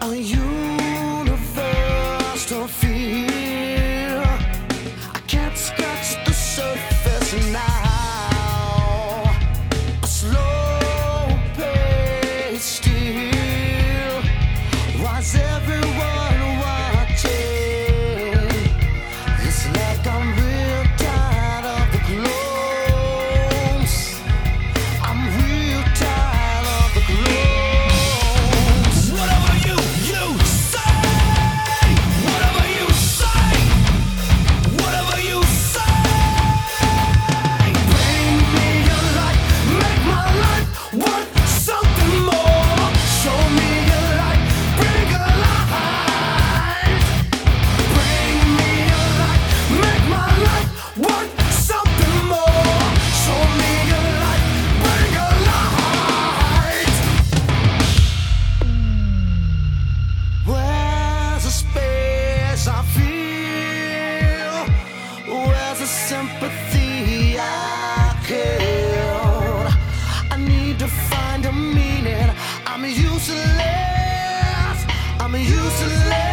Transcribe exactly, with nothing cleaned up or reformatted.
A universe to feel. I can't scratch the surface now. A slow pace still. Why's everyone watching? It's like I'm real tired of the clothes. I'm real tired of the clothes. Whatever you, you say, whatever you say, whatever you say. Bring me your light, make my life worth something more. Show me your light, bring a light. Bring me your light, make my life worth something more. Show me your light, bring a light. Where's the space I feel? Where's the sympathy I killed? I need to find a meaning. I'm useless. I'm useless.